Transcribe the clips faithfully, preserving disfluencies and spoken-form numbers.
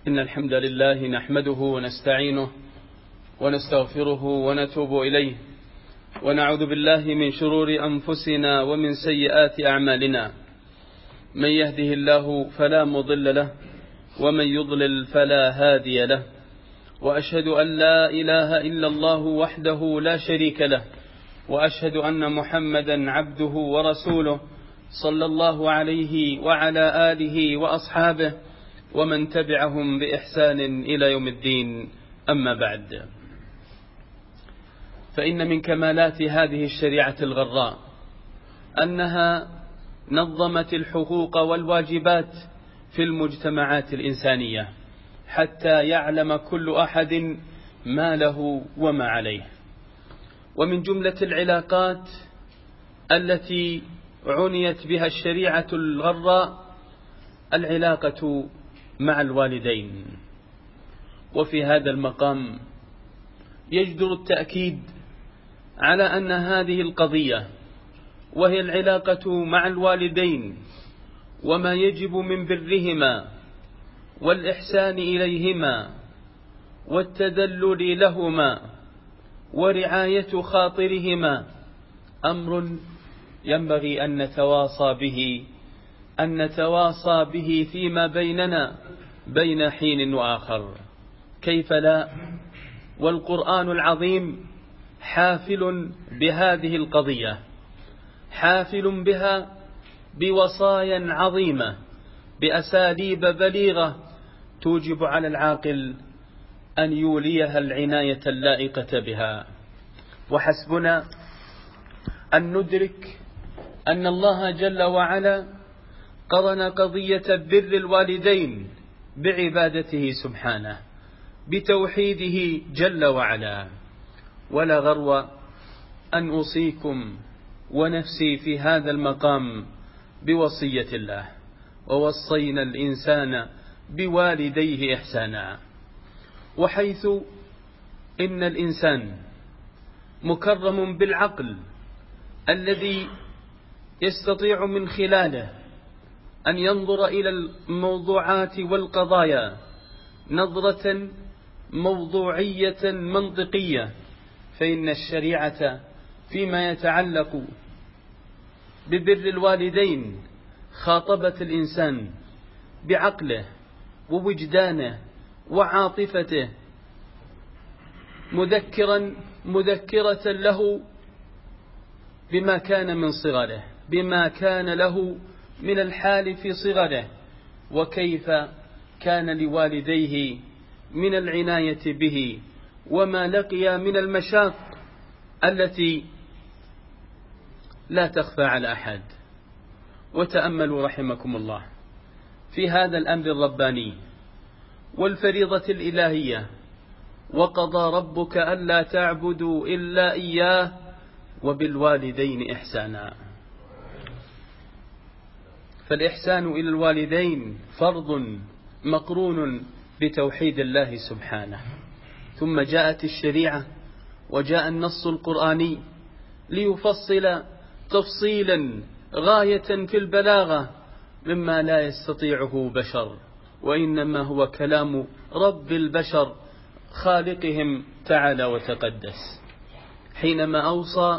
إن الحمد لله نحمده ونستعينه ونستغفره ونتوب إليه ونعوذ بالله من شرور أنفسنا ومن سيئات أعمالنا. من يهده الله فلا مضل له ومن يضلل فلا هادي له، وأشهد أن لا إله إلا الله وحده لا شريك له، وأشهد أن محمدا عبده ورسوله صلى الله عليه وعلى آله وأصحابه ومن تبعهم بإحسان إلى يوم الدين. أما بعد، فإن من كمالات هذه الشريعة الغراء أنها نظمت الحقوق والواجبات في المجتمعات الإنسانية حتى يعلم كل أحد ما له وما عليه. ومن جملة العلاقات التي عنيت بها الشريعة الغراء العلاقة مع الوالدين. وفي هذا المقام يجدر التأكيد على أن هذه القضية، وهي العلاقة مع الوالدين وما يجب من برهما والإحسان إليهما والتدلل لهما ورعاية خاطرهما، أمر ينبغي أن نتواصى به أن نتواصى به فيما بيننا بين حين وآخر. كيف لا، والقرآن العظيم حافل بهذه القضية، حافل بها بوصايا عظيمة بأساليب بليغة توجب على العاقل أن يوليها العناية اللائقة بها. وحسبنا أن ندرك أن الله جل وعلا قرن قضية بر الوالدين بعبادته سبحانه، بتوحيده جل وعلا. ولا غرو أن أوصيكم ونفسي في هذا المقام بوصية الله: ووصينا الإنسان بوالديه إحسانا. وحيث إن الإنسان مكرم بالعقل الذي يستطيع من خلاله أن ينظر إلى الموضوعات والقضايا نظرة موضوعية منطقية، فإن الشريعة فيما يتعلق ببر الوالدين خاطبت الإنسان بعقله ووجدانه وعاطفته، مذكرا مذكرة له بما كان من صغره، بما كان له من الحال في صغره، وكيف كان لوالديه من العناية به، وما لقي من المشاق التي لا تخفى على أحد. وتأملوا رحمكم الله في هذا الأمر الرباني والفريضة الإلهية: وقضى ربك ألا تعبدوا إلا إياه وبالوالدين إحسانا. فالإحسان إلى الوالدين فرض مقرون بتوحيد الله سبحانه. ثم جاءت الشريعة وجاء النص القرآني ليفصل تفصيلا غاية في البلاغة مما لا يستطيعه بشر، وإنما هو كلام رب البشر خالقهم تعالى وتقدس، حينما أوصى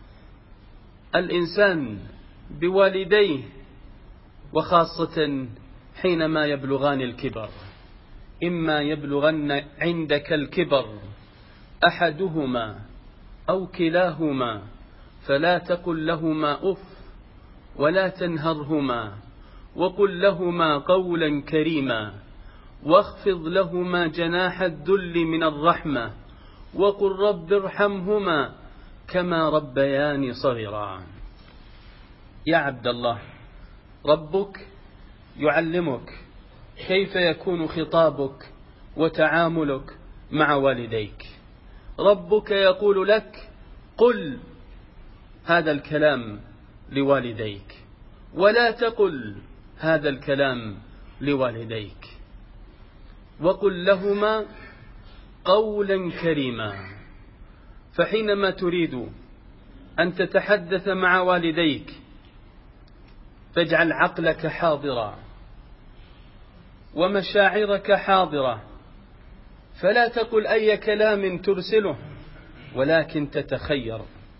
الإنسان بوالديه، وخاصة حينما يبلغان الكبر: إما يبلغن عندك الكبر أحدهما أو كلاهما فلا تقل لهما أف ولا تنهرهما وقل لهما قولا كريما واخفض لهما جناح الذل من الرحمة وقل رب ارحمهما كما ربياني صغيرا. يا عبد الله، ربك يعلمك كيف يكون خطابك وتعاملك مع والديك. ربك يقول لك: قل هذا الكلام لوالديك، ولا تقل هذا الكلام لوالديك، وقل لهما قولا كريما. فحينما تريد أن تتحدث مع والديك فاجعل عقلك حاضرا، ومشاعرك حاضرة، فلا تقل أي كلام ترسله، ولكن تتخير.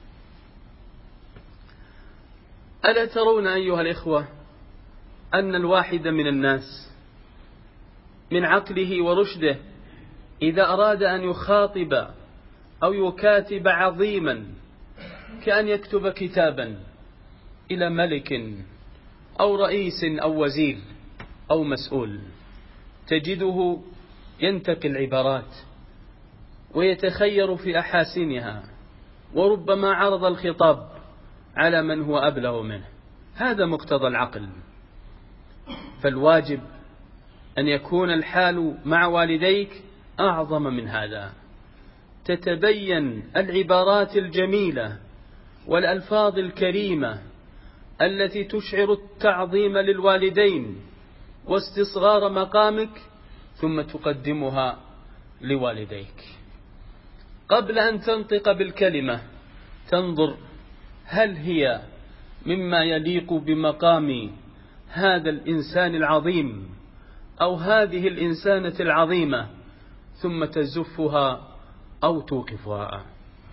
ألا ترون أيها الإخوة أن الواحد من الناس من عقله ورشده إذا أراد أن يخاطب أو يكاتب عظيما، كأن يكتب كتابا إلى ملك أو رئيس أو وزير أو مسؤول، تجده ينتقي العبارات ويتخير في أحاسنها، وربما عرض الخطاب على من هو أبلغ منه. هذا مقتضى العقل. فالواجب أن يكون الحال مع والديك أعظم من هذا، تتبين العبارات الجميلة والألفاظ الكريمة التي تشعر التعظيم للوالدين واستصغار مقامك، ثم تقدمها لوالديك. قبل أن تنطق بالكلمة تنظر هل هي مما يليق بمقام هذا الإنسان العظيم أو هذه الإنسانة العظيمة، ثم تزفها أو توقفها.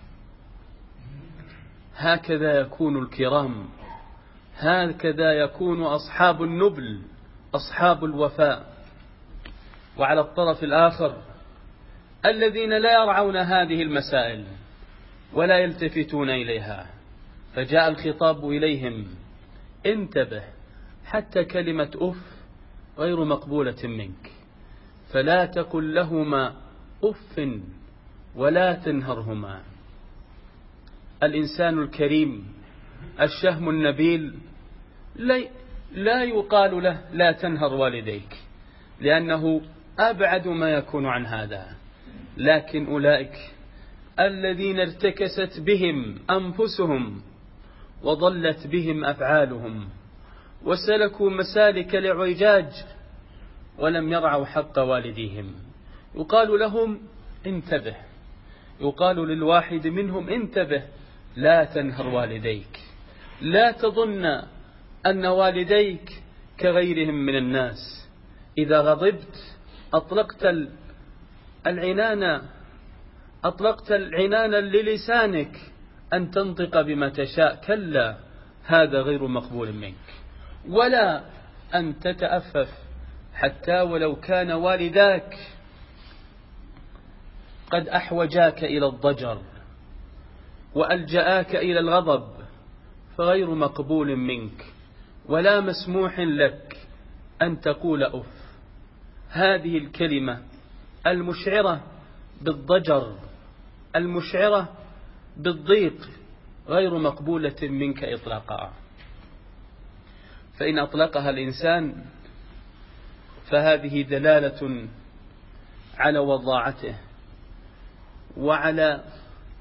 هكذا يكون الكرام، هكذا يكون أصحاب النبل، أصحاب الوفاء. وعلى الطرف الآخر الذين لا يرعون هذه المسائل ولا يلتفتون إليها، فجاء الخطاب إليهم: انتبه، حتى كلمة أف غير مقبولة منك، فلا تقل لهما أف ولا تنهرهما. الإنسان الكريم الشهم النبيل لا يقال له لا تنهر والديك، لأنه أبعد ما يكون عن هذا. لكن أولئك الذين ارتكست بهم أنفسهم وضلت بهم أفعالهم وسلكوا مسالك الإعوجاج ولم يرعوا حق والديهم، يقال لهم انتبه، يقال للواحد منهم انتبه، لا تنهر والديك، لا تظن أن والديك كغيرهم من الناس. إذا غضبت أطلقت العنان أطلقت العنان للسانك أن تنطق بما تشاء، كلا، هذا غير مقبول منك. ولا أن تتأفف حتى ولو كان والداك قد أحوجاك إلى الضجر وألجأك إلى الغضب، فغير مقبول منك ولا مسموح لك أن تقول أف. هذه الكلمة المشعرة بالضجر، المشعرة بالضيق، غير مقبولة منك إطلاقا. فإن أطلقها الإنسان فهذه دلالة على وضاعته وعلى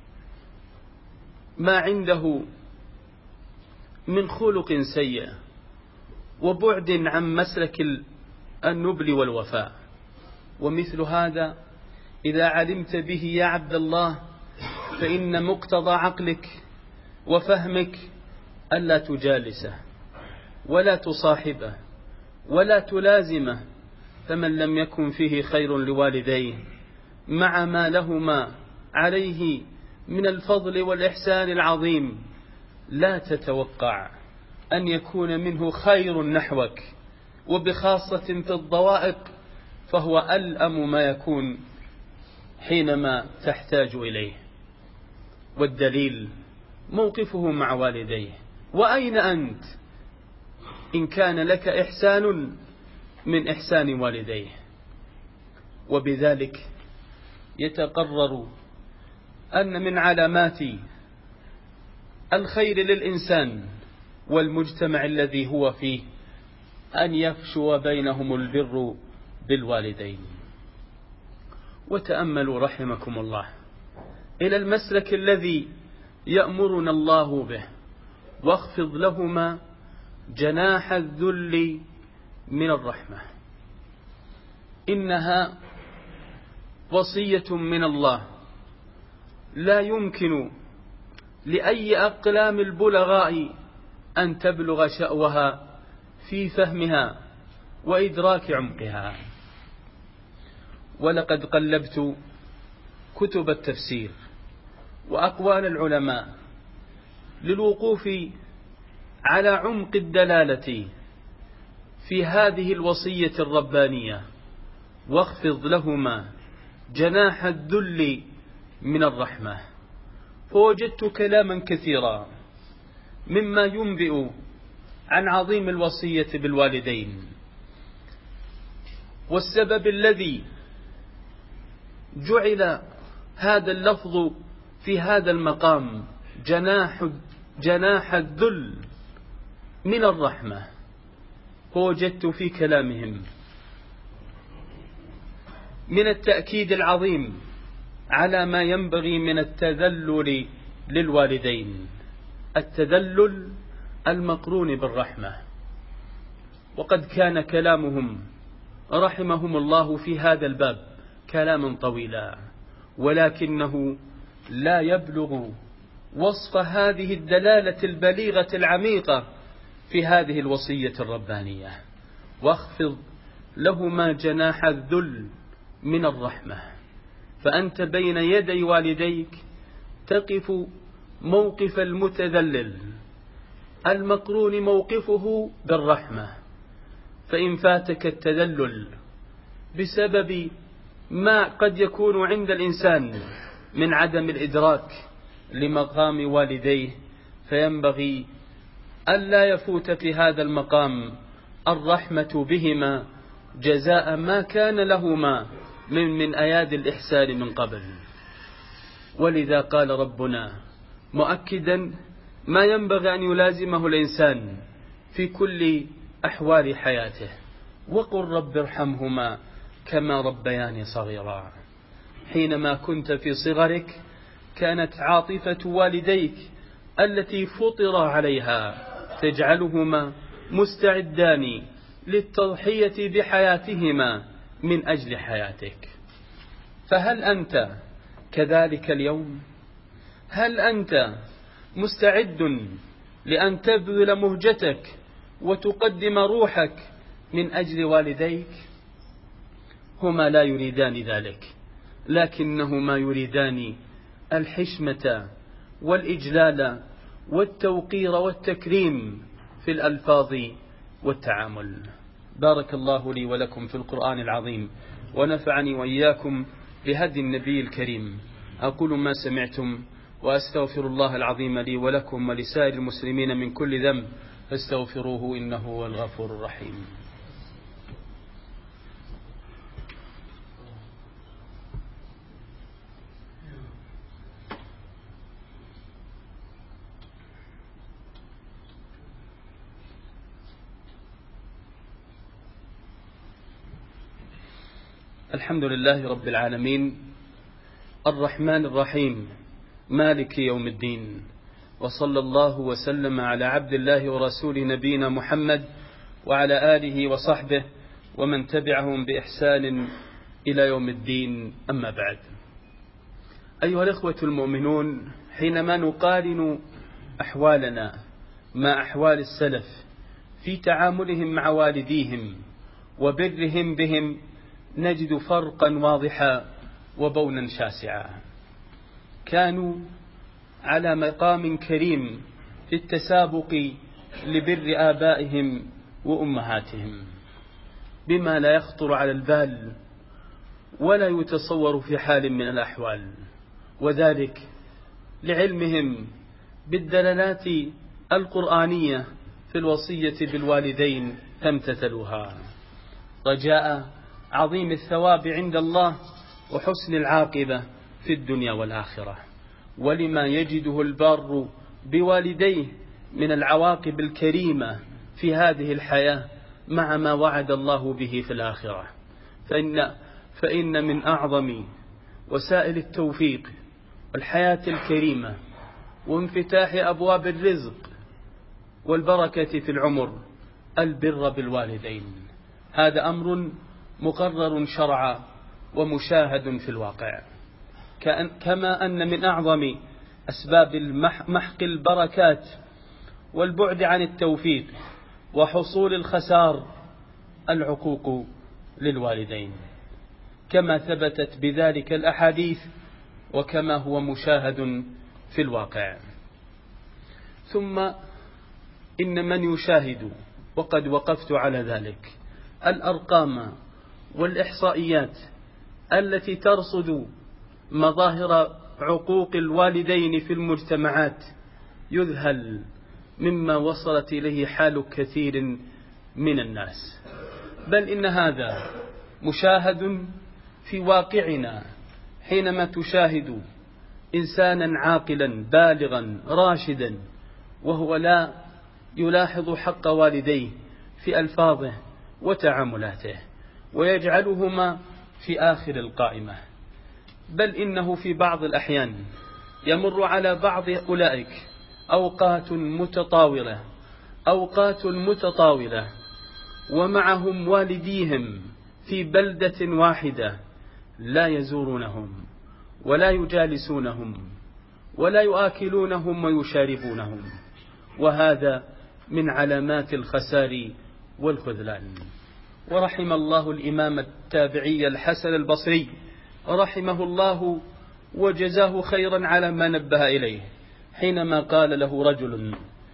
ما عنده من خلق سيء وبعد عن مسلك النبل والوفاء. ومثل هذا إذا علمت به يا عبد الله فإن مقتضى عقلك وفهمك ألا تجالسه ولا تصاحبه ولا تلازمه، فمن لم يكن فيه خير لوالديه مع ما لهما عليه من الفضل والإحسان العظيم، لا تتوقع أن يكون منه خير نحوك، وبخاصة في الضوائق فهو ألأم ما يكون حينما تحتاج إليه. والدليل موقفه مع والديه. وأين أنت إن كان لك إحسان من إحسان والديه؟ وبذلك يتقرر أن من علامات الخير للإنسان والمجتمع الذي هو فيه أن يفشو بينهم البر بالوالدين. وتأملوا رحمكم الله إلى المسلك الذي يأمرنا الله به: واخفض لهما جناح الذل من الرحمة. إنها وصية من الله لا يمكن لأي أقلام البلغاء أن تبلغ شأوها في فهمها وإدراك عمقها. ولقد قلبت كتب التفسير وأقوال العلماء للوقوف على عمق الدلالة في هذه الوصية الربانية، واخفض لهما جناح الذل من الرحمة، فوجدت كلاما كثيرا مما ينبئ عن عظيم الوصية بالوالدين. والسبب الذي جعل هذا اللفظ في هذا المقام جناح جناح الذل من الرحمة، فوجدت في كلامهم من التأكيد العظيم على ما ينبغي من التذلل للوالدين، التذلل المقرون بالرحمة. وقد كان كلامهم رحمهم الله في هذا الباب كلاما طويلا، ولكنه لا يبلغ وصف هذه الدلالة البليغة العميقة في هذه الوصية الربانية. واخفض لهما جناح الذل من الرحمة، فأنت بين يدي والديك تقف موقف المتذلل المقرون موقفه بالرحمة. فإن فاتك التذلل بسبب ما قد يكون عند الإنسان من عدم الإدراك لمقام والديه، فينبغي ألا يفوت في هذا المقام الرحمة بهما جزاء ما كان لهما من من أيادي الإحسان من قبل. ولذا قال ربنا مؤكدا ما ينبغي أن يلازمه الإنسان في كل أحوال حياته: وقل رب ارحمهما كما ربياني صغيرا. حينما كنت في صغرك كانت عاطفة والديك التي فطر عليها تجعلهما مستعدان للتضحية بحياتهما من أجل حياتك. فهل أنت كذلك اليوم؟ هل أنت مستعد لأن تبذل مهجتك وتقدم روحك من أجل والديك؟ هما لا يريدان ذلك، لكنهما يريدان الحشمة والإجلال والتوقير والتكريم في الألفاظ والتعامل. بارك الله لي ولكم في القرآن العظيم، ونفعني وإياكم بهدي النبي الكريم. أقول ما سمعتم وأستغفر الله العظيم لي ولكم ولسائر المسلمين من كل ذنب، فاستغفروه إنه هو الغفور الرحيم. الحمد لله رب العالمين، الرحمن الرحيم، مالك يوم الدين، وصلى الله وسلم على عبد الله ورسول نبينا محمد وعلى آله وصحبه ومن تبعهم بإحسان إلى يوم الدين. أما بعد، أيها الإخوة المؤمنون، حينما نقارن أحوالنا مع أحوال السلف في تعاملهم مع والديهم وبرهم بهم نجد فرقا واضحا وبونا شاسعا. كانوا على مقام كريم في التسابق لبر آبائهم وأمهاتهم بما لا يخطر على البال ولا يتصور في حال من الأحوال، وذلك لعلمهم بالدلالات القرآنية في الوصية بالوالدين فامتثلوها، رجاء عظيم الثواب عند الله وحسن العاقبة في الدنيا والآخرة، ولما يجده البار بوالديه من العواقب الكريمة في هذه الحياة مع ما وعد الله به في الآخرة. فإن, فإن من أعظم وسائل التوفيق والحياة الكريمة وانفتاح أبواب الرزق والبركة في العمر البر بالوالدين. هذا أمر مقرر شرعا ومشاهد في الواقع، كما أن من أعظم أسباب محق البركات والبعد عن التوفيق وحصول الخسار العقوق للوالدين. كما ثبتت بذلك الأحاديث وكما هو مشاهد في الواقع. ثم إن من يشاهد، وقد وقفت على ذلك، الأرقام والإحصائيات التي ترصد مظاهر عقوق الوالدين في المجتمعات، يذهل مما وصلت إليه حال كثير من الناس. بل إن هذا مشاهد في واقعنا، حينما تشاهد إنسانا عاقلا بالغا راشدا وهو لا يلاحظ حق والديه في ألفاظه وتعاملاته، ويجعلهما في آخر القائمة. بل إنه في بعض الأحيان يمر على بعض أولئك أوقات متطاولة أوقات متطاولة ومعهم والديهم في بلدة واحدة، لا يزورونهم ولا يجالسونهم ولا يؤكلونهم ويشاربونهم، وهذا من علامات الخسار والخذلان. ورحم الله الإمام التابعي الحسن البصري رحمه الله وجزاه خيرا على ما نبه إليه، حينما قال له رجل: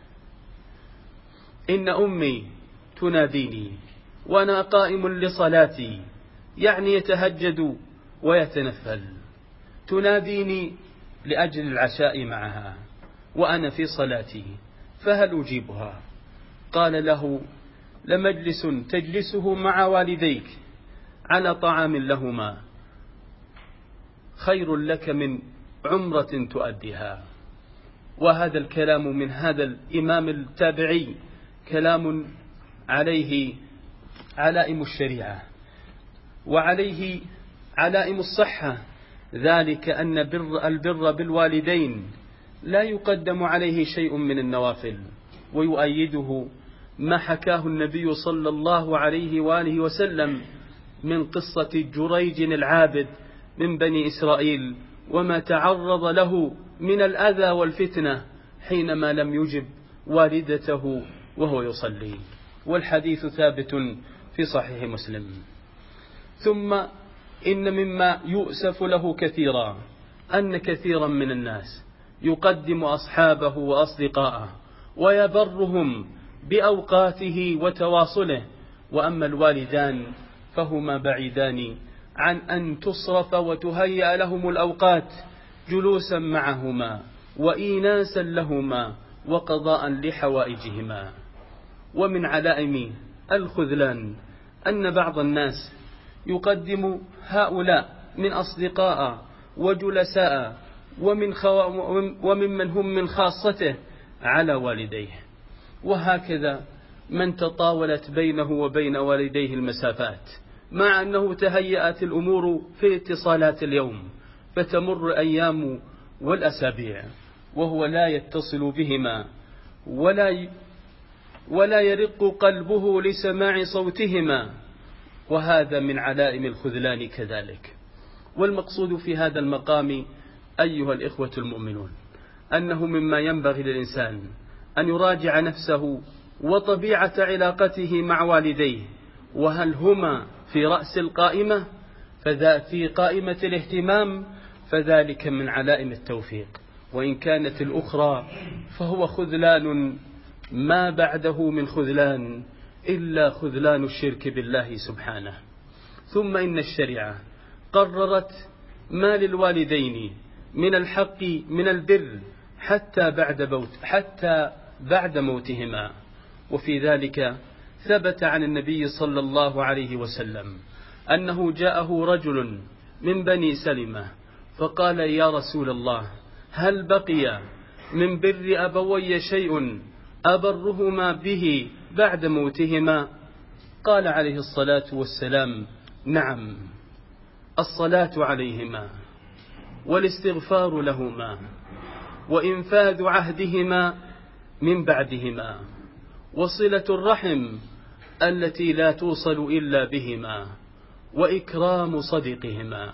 إن أمي تناديني وأنا قائم لصلاتي، يعني يتهجد ويتنفل، تناديني لأجل العشاء معها وأنا في صلاتي، فهل أجيبها؟ قال له: لمجلس تجلسه مع والديك على طعام لهما خير لك من عمرة تؤديها. وهذا الكلام من هذا الإمام التابعي كلام عليه علائم الشريعة وعليه علائم الصحة، ذلك أن بر البر بالوالدين لا يقدم عليه شيء من النوافل. ويؤيده ما حكاه النبي صلى الله عليه وآله وسلم من قصة جريج العابد من بني إسرائيل، وما تعرض له من الأذى والفتنة حينما لم يجب والدته وهو يصلي، والحديث ثابت في صحيح مسلم. ثم إن مما يؤسف له كثيرا أن كثيرا من الناس يقدم أصحابه وأصدقاءه ويبرهم بأوقاته وتواصله، وأما الوالدان فهما بعيدان عن أن تصرف وتهيأ لهم الأوقات جلوسا معهما وإيناسا لهما وقضاء لحوائجهما. ومن علائم الخذلان أن بعض الناس يقدم هؤلاء من أصدقاء وجلساء ومن, خو... وممن هم من خاصته على والديه، وهكذا من تطاولت بينه وبين والديه المسافات، مع أنه تهيأت الأمور في اتصالات اليوم، فتمر أيام والأسابيع وهو لا يتصل بهما ولا ي... ولا يرق قلبه لسماع صوتهما، وهذا من علائم الخذلان كذلك. والمقصود في هذا المقام أيها الإخوة المؤمنون أنه مما ينبغي للإنسان أن يراجع نفسه وطبيعة علاقته مع والديه، وهل هما في رأس القائمة فذا في قائمة الاهتمام، فذلك من علائم التوفيق. وإن كانت الأخرى فهو خذلان ما بعده من خذلان إلا خذلان الشرك بالله سبحانه. ثم إن الشريعة قررت ما للوالدين من الحق من البر حتى بعد موت حتى بعد موتهما. وفي ذلك ثبت عن النبي صلى الله عليه وسلم أنه جاءه رجل من بني سلمة فقال: يا رسول الله، هل بقي من بر أبوي شيء أبرهما به بعد موتهما؟ قال عليه الصلاة والسلام: نعم، الصلاة عليهما والاستغفار لهما وإنفاذ عهدهما من بعدهما وصلة الرحم التي لا توصل إلا بهما وإكرام صديقهما.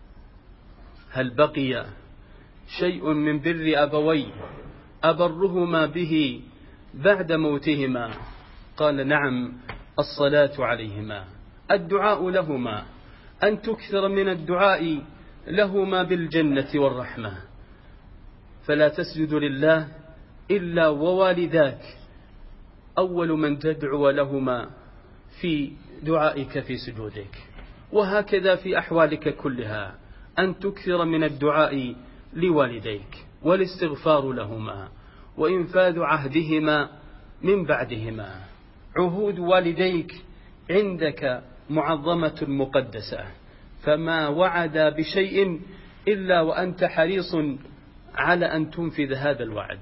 هل بقي شيء من بر أبوي أبرهما به بعد موتهما؟ قال: نعم، الصلاة عليهما، الدعاء لهما، أن تكثر من الدعاء لهما بالجنة والرحمة، فلا تسجد لله إلا ووالداك أول من تدعو لهما في دعائك في سجودك، وهكذا في أحوالك كلها أن تكثر من الدعاء لوالديك والاستغفار لهما وإنفاذ عهدهما من بعدهما. عهود والديك عندك معظمة مقدسة، فما وعدا بشيء إلا وأنت حريص على أن تنفذ هذا الوعد.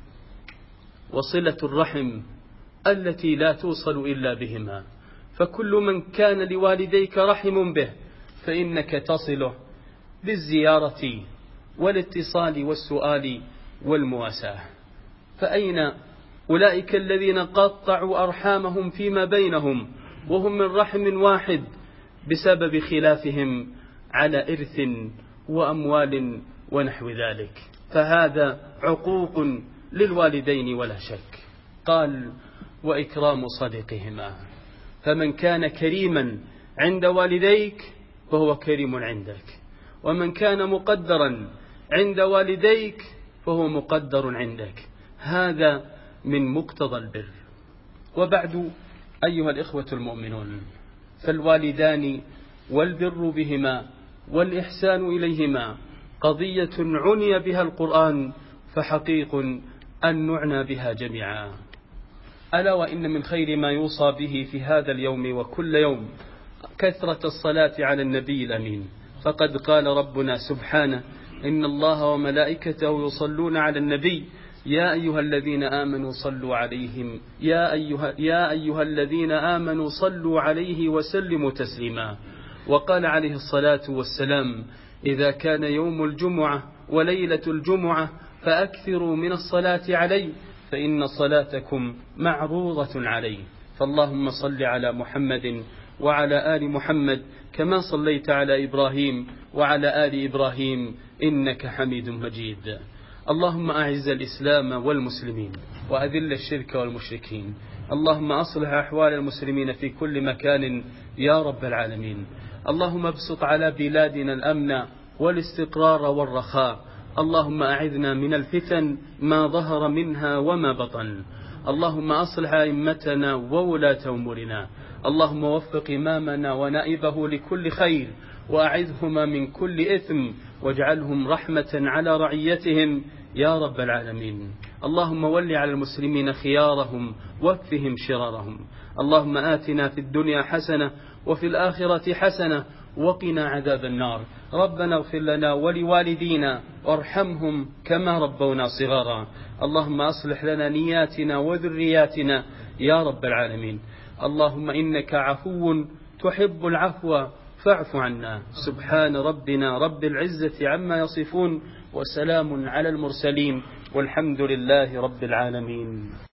وصلة الرحم التي لا توصل إلا بهما، فكل من كان لوالديك رحم به فإنك تصله بالزيارة والاتصال والسؤال والمواساة. فأين أولئك الذين قطعوا أرحامهم فيما بينهم وهم من رحم واحد بسبب خلافهم على إرث وأموال ونحو ذلك؟ فهذا عقوق للوالدين ولا شك. قال: وإكرام صديقهما. فمن كان كريما عند والديك فهو كريم عندك، ومن كان مقدرا عند والديك فهو مقدر عندك. هذا من مقتضى البر. وبعد، أيها الإخوة المؤمنون، فالوالدان والبر بهما والإحسان إليهما قضية عني بها القرآن، فحقيق أن نعنى بها جميعا. ألا وإن من خير ما يوصى به في هذا اليوم وكل يوم كثرة الصلاة على النبي الأمين، فقد قال ربنا سبحانه: إن الله وملائكته يصلون على النبي يا أيها الذين آمنوا صلوا عليهم يا أيها, يا أيها الذين آمنوا صلوا عليه وسلموا تسليما. وقال عليه الصلاة والسلام: إذا كان يوم الجمعة وليلة الجمعة فأكثروا من الصلاة علي فإن صلاتكم معروضة علي. فاللهم صل على محمد وعلى آل محمد كما صليت على إبراهيم وعلى آل إبراهيم إنك حميد مجيد. اللهم أعز الإسلام والمسلمين وأذل الشرك والمشركين. اللهم أصلح أحوال المسلمين في كل مكان يا رب العالمين. اللهم ابسط على بلادنا الأمن والاستقرار والرخاء. اللهم أعذنا من الفتن ما ظهر منها وما بطن. اللهم أصلح أئمتنا وولاة أمورنا. اللهم وفق إمامنا ونائبه لكل خير، وأعذهما من كل إثم، واجعلهم رحمة على رعيتهم يا رب العالمين. اللهم ول على المسلمين خيارهم واكفهم شرارهم. اللهم آتنا في الدنيا حسنة وفي الآخرة حسنة وقنا عذاب النار. ربنا اغفر لنا ولوالدينا وارحمهم كما ربونا صغارا. اللهم أصلح لنا نياتنا وذرياتنا يا رب العالمين. اللهم إنك عفو تحب العفو فاعف عنا. سبحان ربنا رب العزة عما يصفون، وسلام على المرسلين، والحمد لله رب العالمين.